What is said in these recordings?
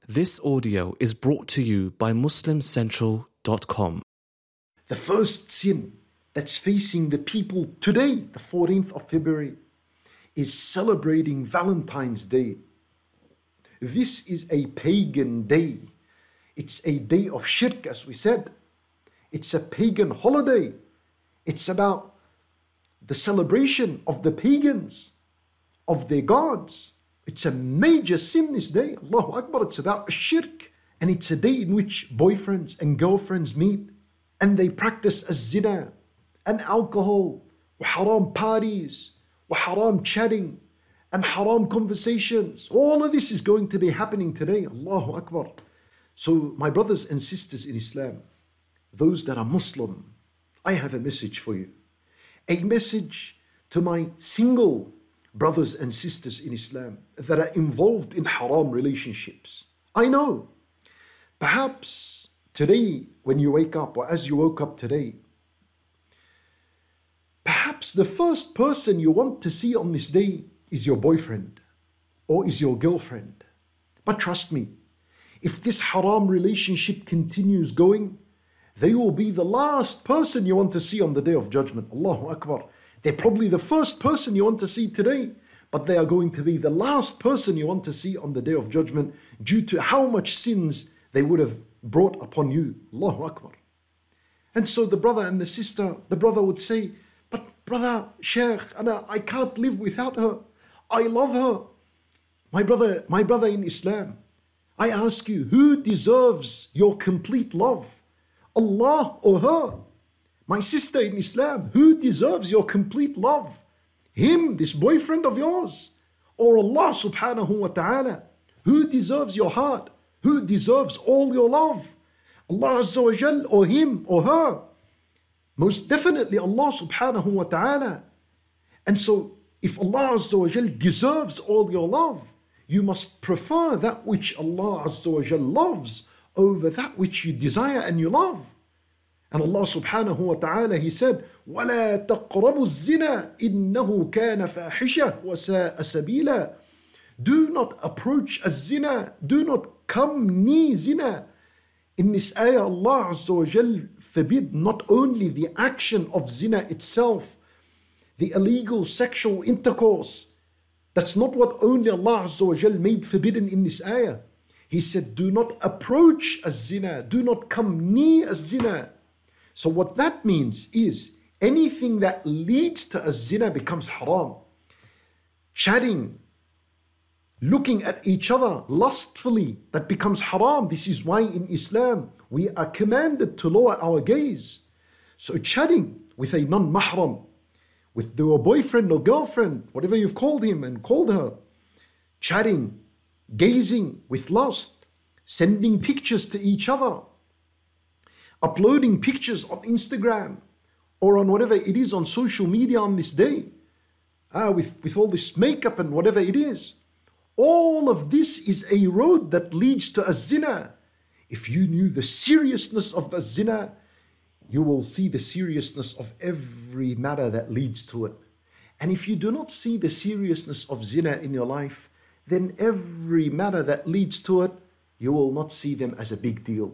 This audio is brought to you by MuslimCentral.com. The first sin that's facing the people today, the 14th of February, is celebrating Valentine's Day. This is a pagan day. It's a day of shirk, as we said. It's a pagan holiday. It's about the celebration of the pagans, of their gods. It's a major sin this day. Allahu Akbar. It's about shirk. And it's a day in which boyfriends and girlfriends meet and they practice az-zina and alcohol, haram parties, haram chatting and haram conversations. All of this is going to be happening today. Allahu Akbar. So my brothers and sisters in Islam, those that are Muslim, I have a message for you. A message to my single brothers and sisters in Islam that are involved in haram relationships. I know, perhaps today when you wake up, or as you woke up today, perhaps the first person you want to see on this day is your boyfriend or is your girlfriend. But trust me, if this haram relationship continues going, they will be the last person you want to see on the day of judgment. Allahu Akbar. They're probably the first person you want to see today, but they are going to be the last person you want to see on the day of judgment due to how much sins they would have brought upon you. Allahu Akbar. And so the brother and the sister, the brother would say, but brother, Shaykh, I can't live without her. I love her. My brother in Islam, I ask you, who deserves your complete love? Allah or her? My sister in Islam, who deserves your complete love? Him, this boyfriend of yours? Or Allah subhanahu wa ta'ala? Who deserves your heart? Who deserves all your love? Allah Azza wa Jal or him or her? Most definitely Allah subhanahu wa ta'ala. And so if Allah Azza wa Jal deserves all your love, you must prefer that which Allah Azza wa Jal loves over that which you desire and you love. And Allah subhanahu wa ta'ala, He said, وَلَا تَقْرَبُوا الزِّنَا إِنَّهُ كَانَ فَاحِشَةً وَسَاءَ سَبِيلًا. Do not approach az-zina. Do not come near zina. In this ayah, Allah Azza wa Jal forbid not only the action of zina itself, the illegal sexual intercourse. That's not what only Allah Azza wa Jal made forbidden in this ayah. He said, do not approach az-zina. Do not come near az-zina. So what that means is anything that leads to az-zina becomes haram. Chatting, looking at each other lustfully, that becomes haram. This is why in Islam we are commanded to lower our gaze. So chatting with a non-mahram, with your boyfriend or girlfriend, whatever you've called him and called her, chatting, gazing with lust, sending pictures to each other, uploading pictures on Instagram or on whatever it is on social media on this day, with all this makeup and whatever it is. All of this is a road that leads to az-zina. If you knew the seriousness of az-zina, you will see the seriousness of every matter that leads to it. And if you do not see the seriousness of zina in your life, then every matter that leads to it, you will not see them as a big deal.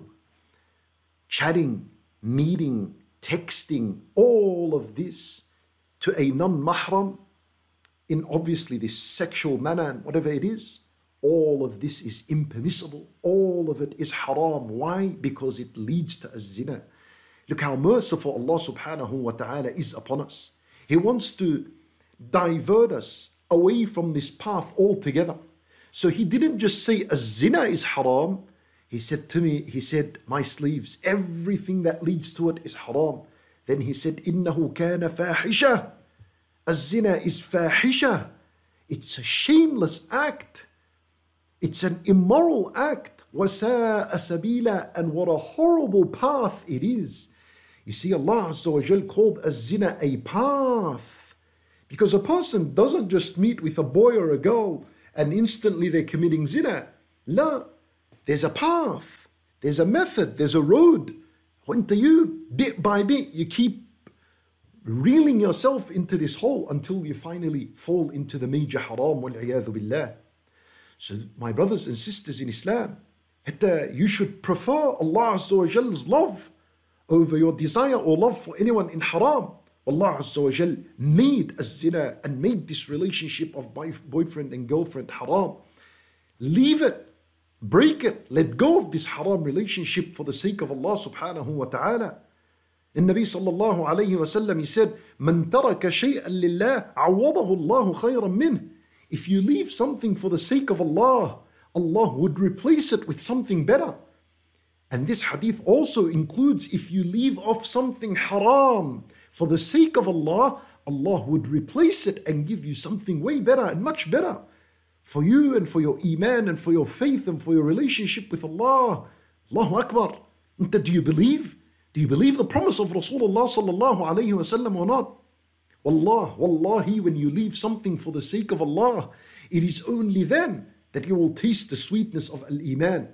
Chatting, meeting, texting, all of this to a non-mahram in obviously this sexual manner and whatever it is, all of this is impermissible. All of it is haram. Why? Because it leads to az-zina. Look how merciful Allah subhanahu wa ta'ala is upon us. He wants to divert us away from this path altogether. So He didn't just say az-zina is haram. He said to me, He said, my slaves, everything that leads to it is haram. Then He said, إِنَّهُ كَانَ فَاحِشَةً. Az-zina is fahisha. It's a shameless act. It's an immoral act. وَسَاءَ سَبِيلًا. And what a horrible path it is. You see, Allah Azza wa Jal called az-zina a path. Because a person doesn't just meet with a boy or a girl and instantly they're committing zina. La. There's a path, there's a method, there's a road. When to you, bit by bit, you keep reeling yourself into this hole until you finally fall into the major haram, wal-'iyadhu billah. So my brothers and sisters in Islam, You should prefer Allah Azza wa Jall's love over your desire or love for anyone in haram. Allah Azza wa Jal made az-zina and made this relationship of boyfriend and girlfriend haram. Leave it, break it, let go of this haram relationship for the sake of Allah subhanahu wa ta'ala. And Nabi sallallahu alayhi wa sallam, he said, "Man taraka shay'an lillah, awadahu Allahu khayran minh." If you leave something for the sake of Allah, Allah would replace it with something better. And this hadith also includes if you leave off something haram for the sake of Allah, Allah would replace it and give you something way better and much better for you and for your iman and for your faith and for your relationship with Allah. Allahu Akbar. Do you believe? Do you believe the promise of Rasulullah sallallahu alayhi wa sallam or not? Wallahi, when you leave something for the sake of Allah, it is only then that you will taste the sweetness of al-Iman.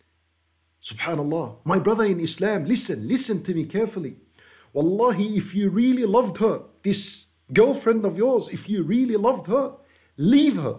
Subhanallah. My brother in Islam, listen to me carefully. Wallahi, if you really loved her, this girlfriend of yours, if you really loved her, leave her.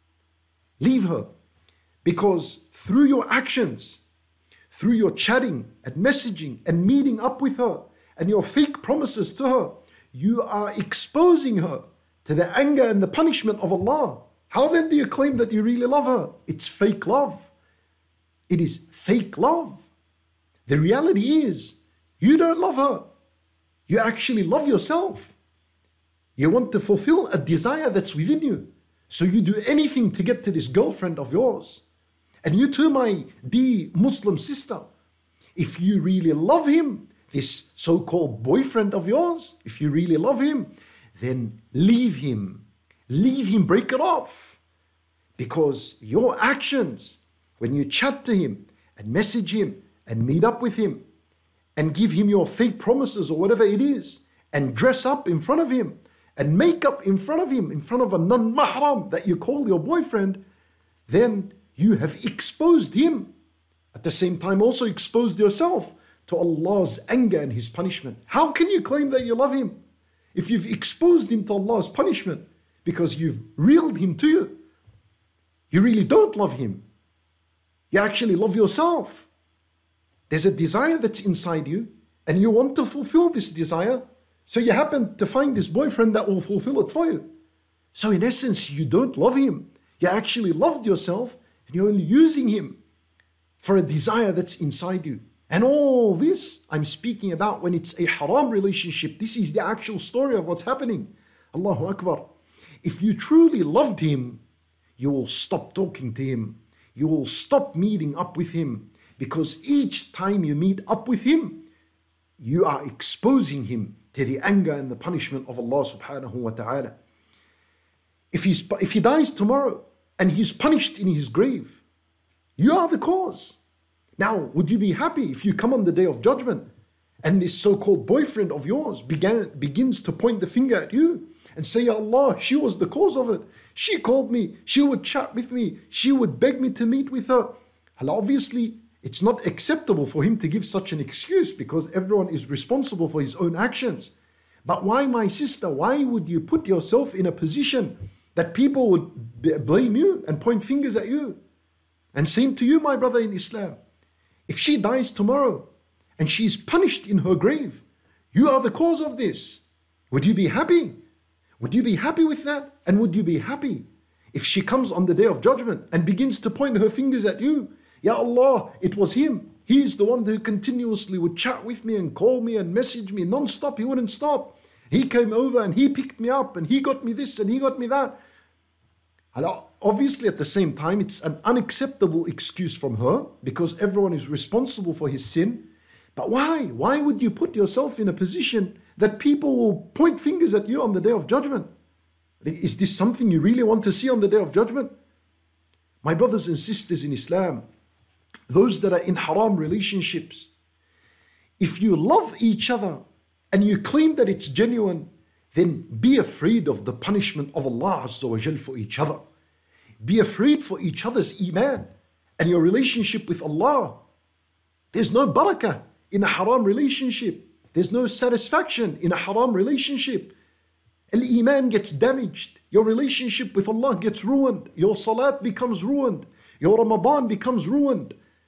Leave her. Because through your actions, through your chatting and messaging and meeting up with her and your fake promises to her, you are exposing her to the anger and the punishment of Allah. How then do you claim that you really love her? It's fake love. It is fake love. The reality is, you don't love her. You actually love yourself. You want to fulfill a desire that's within you. So you do anything to get to this girlfriend of yours. And you too, my dear Muslim sister, if you really love him, this so-called boyfriend of yours, if you really love him, then leave him. Leave him, break it off. Because your actions, when you chat to him and message him and meet up with him and give him your fake promises or whatever it is, and dress up in front of him and make up in front of him, in front of a non-mahram that you call your boyfriend, then you have exposed him. At the same time also exposed yourself to Allah's anger and His punishment. How can you claim that you love him if you've exposed him to Allah's punishment because you've reeled him to you? You really don't love him. You actually love yourself. There's a desire that's inside you and you want to fulfill this desire. So you happen to find this boyfriend that will fulfill it for you. So in essence, you don't love him. You actually loved yourself and you're only using him for a desire that's inside you. And all this I'm speaking about when it's a haram relationship. This is the actual story of what's happening. Allahu Akbar. If you truly loved him, you will stop talking to him. You will stop meeting up with him. Because each time you meet up with him, you are exposing him to the anger and the punishment of Allah subhanahu wa ta'ala. If he dies tomorrow and he's punished in his grave, you are the cause. Now, would you be happy if you come on the day of judgment and this so-called boyfriend of yours begins to point the finger at you and say, Ya Allah, she was the cause of it. She called me, she would chat with me, she would beg me to meet with her. And obviously, it's not acceptable for him to give such an excuse because everyone is responsible for his own actions. But why, my sister, why would you put yourself in a position that people would blame you and point fingers at you? And same to you, my brother in Islam. If she dies tomorrow and she's punished in her grave, you are the cause of this. Would you be happy? Would you be happy with that? And would you be happy if she comes on the day of judgment and begins to point her fingers at you? Ya Allah, it was him. He is the one who continuously would chat with me and call me and message me non-stop. He wouldn't stop. He came over and he picked me up and he got me this and he got me that. And obviously at the same time, it's an unacceptable excuse from her because everyone is responsible for his sin. But why? Why would you put yourself in a position that people will point fingers at you on the day of judgment? Is this something you really want to see on the day of judgment? My brothers and sisters in Islam, those that are in haram relationships, if you love each other and you claim that it's genuine, then be afraid of the punishment of Allah Azza wa Jal for each other. Be afraid for each other's iman and your relationship with Allah. There's no barakah in a haram relationship. There's no satisfaction in a haram relationship. Al-Iman gets damaged. Your relationship with Allah gets ruined. Your salat becomes ruined. Your Ramadan becomes ruined.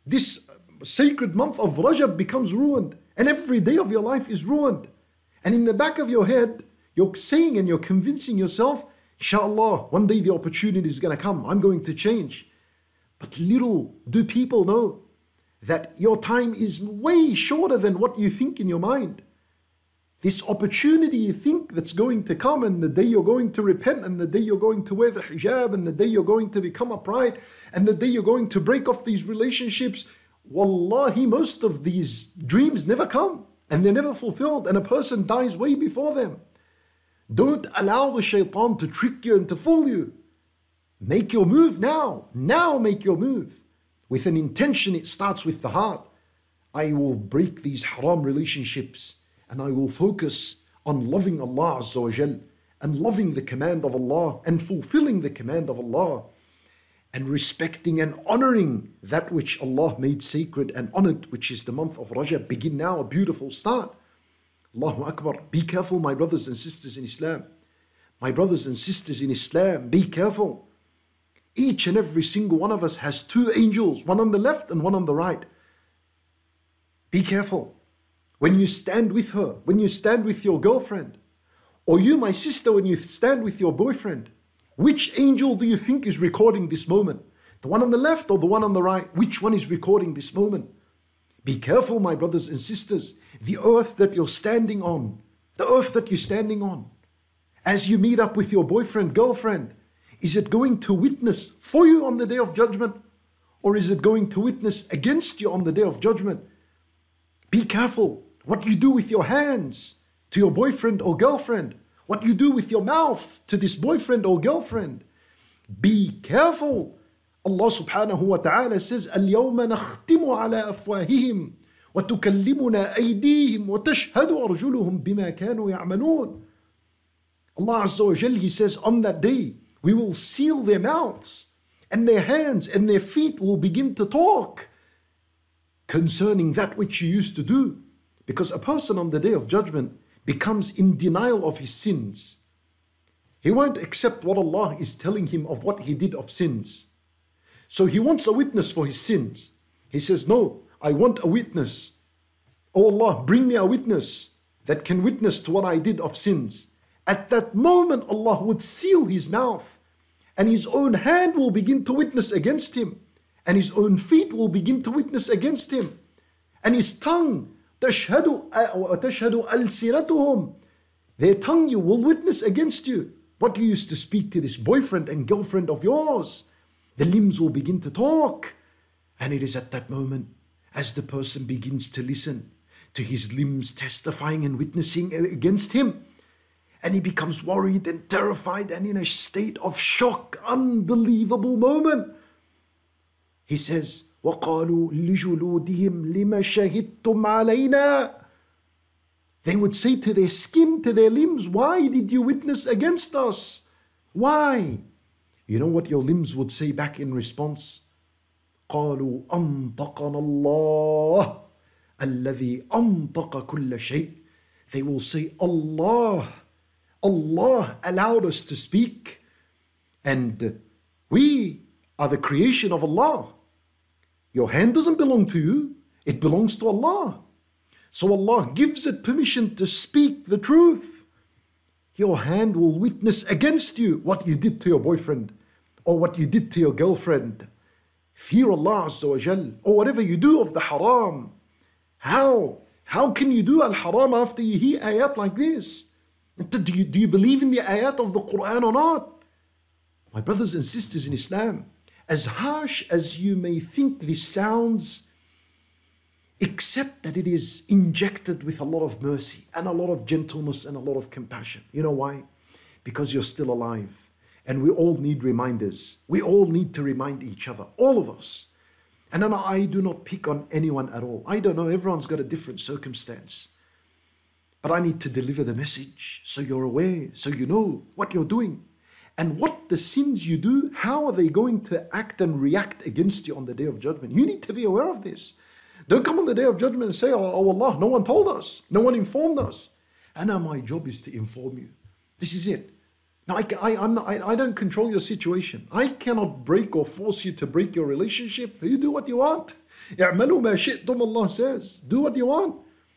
This sacred month of Rajab becomes ruined, and every day of your life is ruined. And in the back of your head, you're saying and you're convincing yourself, inshallah, one day the opportunity is going to come, I'm going to change. But little do people know that your time is way shorter than what you think in your mind. This opportunity you think that's going to come, and the day you're going to repent, and the day you're going to wear the hijab, and the day you're going to become upright, and the day you're going to break off these relationships, wallahi, most of these dreams never come, and they're never fulfilled, and a person dies way before them. Don't allow the shaitan to trick you and to fool you. Make your move now. Now make your move. With an intention, it starts with the heart. I will break these haram relationships, and I will focus on loving Allah Azza wa Jal, and loving the command of Allah, and fulfilling the command of Allah, and respecting and honoring that which Allah made sacred and honored, which is the month of Rajab. Begin now, a beautiful start. Allahu Akbar. Be careful, my brothers and sisters in Islam. My brothers and sisters in Islam, be careful. Each and every single one of us has two angels, one on the left and one on the right. Be careful. When you stand with her, when you stand with your girlfriend, or you, my sister, when you stand with your boyfriend, which angel do you think is recording this moment? The one on the left or the one on the right? Which one is recording this moment? Be careful, my brothers and sisters. The earth that you're standing on, as you meet up with your boyfriend, girlfriend, is it going to witness for you on the day of judgment? Or is it going to witness against you on the day of judgment? Be careful what you do with your hands to your boyfriend or girlfriend, what you do with your mouth to this boyfriend or girlfriend. Be careful. Allah subhanahu wa ta'ala says, اليوم نختم على أفواههم وتكلمنا أيديهم وتشهد أرجلهم بما كانوا يعملون. Allah Azza wa Jal, He says, on that day, we will seal their mouths, and their hands and their feet will begin to talk concerning that which you used to do. Because a person on the day of judgment becomes in denial of his sins. He won't accept what Allah is telling him of what he did of sins. So he wants a witness for his sins. He says, no, I want a witness. Oh Allah, bring me a witness that can witness to what I did of sins. At that moment, Allah would seal his mouth, and his own hand will begin to witness against him, and his own feet will begin to witness against him, and his tongue, تشهد ألسنتهم, their tongue you will witness against you. What you used to speak to this boyfriend and girlfriend of yours, the limbs will begin to talk. And it is at that moment, as the person begins to listen to his limbs testifying and witnessing against him, and he becomes worried and terrified and in a state of shock, unbelievable moment. He says, وَقَالُوا لِجُلُودِهِمْ لِمَ شَهِدْتُمْ عَلَيْنَا. They would say to their skin, to their limbs, why did you witness against us? Why? You know what your limbs would say back in response? قَالُوا أَنْطَقَنَا اللَّهُ الَّذِي أَنْطَقَ كُلَّ شَيْءٍ. They will say, Allah allowed us to speak, and we are the creation of Allah. Your hand doesn't belong to you, it belongs to Allah. So Allah gives it permission to speak the truth. Your hand will witness against you what you did to your boyfriend, or what you did to your girlfriend. Fear Allah Azza wa Jal, or whatever you do of the haram. How can you do al-haram after you hear ayat like this? Do you believe in the ayat of the Quran or not? My brothers and sisters in Islam, as harsh as you may think this sounds, accept that it is injected with a lot of mercy and a lot of gentleness and a lot of compassion. You know why? Because you're still alive. And we all need reminders. We all need to remind each other, all of us. And then I do not pick on anyone at all. I don't know, everyone's got a different circumstance. But I need to deliver the message so you're aware, so you know what you're doing. And what the sins you do, how are they going to act and react against you on the day of judgment? You need to be aware of this. Don't come on the day of judgment and say, oh Allah, no one told us, no one informed us. And now my job is to inform you. This is it. Now, I don't control your situation. I cannot break or force you to break your relationship. You do what you want. اعملوا ما شئتم, Allah says. Do what you want.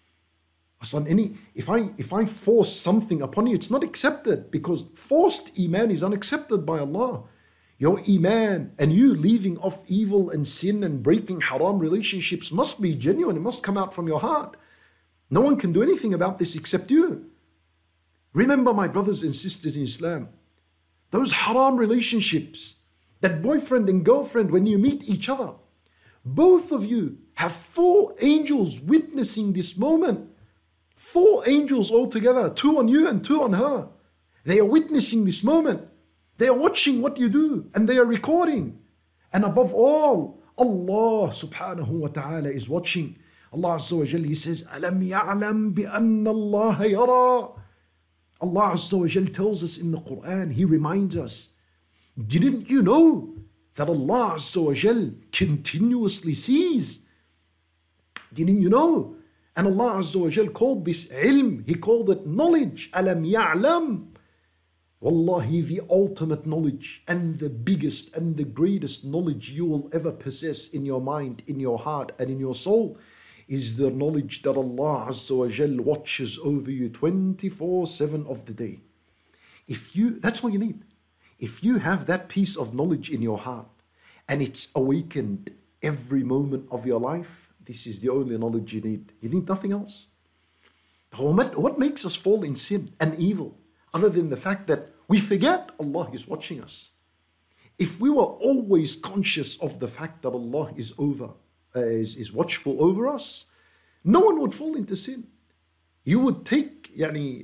If I force something upon you, it's not accepted, because forced iman is unaccepted by Allah. Your iman and you leaving off evil and sin and breaking haram relationships must be genuine. It must come out from your heart. No one can do anything about this except you. Remember, my brothers and sisters in Islam, those haram relationships, that boyfriend and girlfriend, when you meet each other, both of you have 4 angels witnessing this moment. 4 angels all together, 2 on you and 2 on her. They are witnessing this moment. They are watching what you do and they are recording. And above all, Allah subhanahu wa ta'ala is watching. Allah Azza wa Jalla, He says, أَلَمْ يَعْلَمْ بِأَنَّ اللَّهَ يَرَى. Allah Azza wa Jalla tells us in the Quran, He reminds us, didn't you know that Allah Azza wa Jalla continuously sees? Didn't you know? And Allah Azza wa Jalla called this ilm, He called it knowledge. Alam ya'lam. Wallahi, the ultimate knowledge and the biggest and the greatest knowledge you will ever possess in your mind, in your heart and in your soul is the knowledge that Allah Azza wa Jalla watches over you 24/7 of the day. That's all you need. If you have that piece of knowledge in your heart and it's awakened every moment of your life, this is the only knowledge you need. You need nothing else. What makes us fall in sin and evil other than the fact that we forget Allah is watching us? If we were always conscious of the fact that Allah is watchful over us, no one would fall into sin. You would take,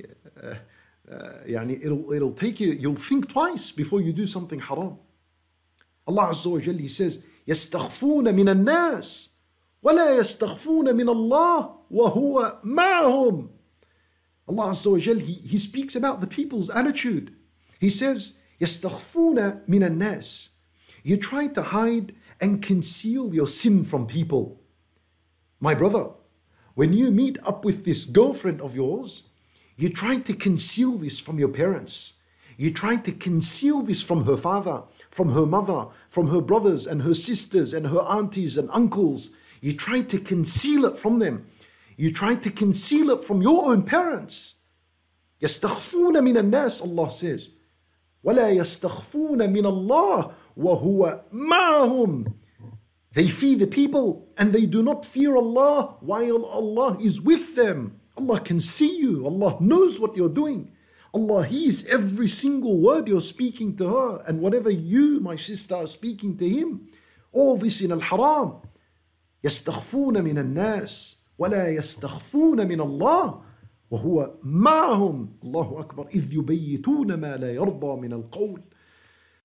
it'll take you, you'll think twice before you do something haram. Allah Azza wa Jalla, He says, يَسْتَخْفُونَ مِنَ النَّاسِ وَلَا يَسْتَخْفُونَ مِنَ اللَّهِ وَهُوَ مَعَهُمْ. Allah Azza wa Jalla, He speaks about the people's attitude. He says, يَسْتَخْفُونَ مِنَ النَّاسِ. You try to hide and conceal your sin from people. My brother, when you meet up with this girlfriend of yours, you try to conceal this from your parents. You try to conceal this from her father, from her mother, from her brothers and her sisters and her aunties and uncles. You try to conceal it from them. You try to conceal it from your own parents. يَسْتَخْفُونَ مِنَ النَّاسِ, Allah says. وَلَا يَسْتَخْفُونَ مِنَ اللَّهِ وَهُوَ مَعَهُمْ. They fear the people and they do not fear Allah while Allah is with them. Allah can see you. Allah knows what you're doing. Allah hears every single word you're speaking to her and whatever you, my sister, are speaking to him. All this in al-haram. يَسْتَخْفُونَ مِنَ النَّاسِ وَلَا يَسْتَخْفُونَ مِنَ اللَّهِ وَهُوَ مَعَهُمْ. Allahu Akbar. إِذْ يُبَيِّتُونَ مَا لَا يَرْضَى مِنَ الْقَوْلِ.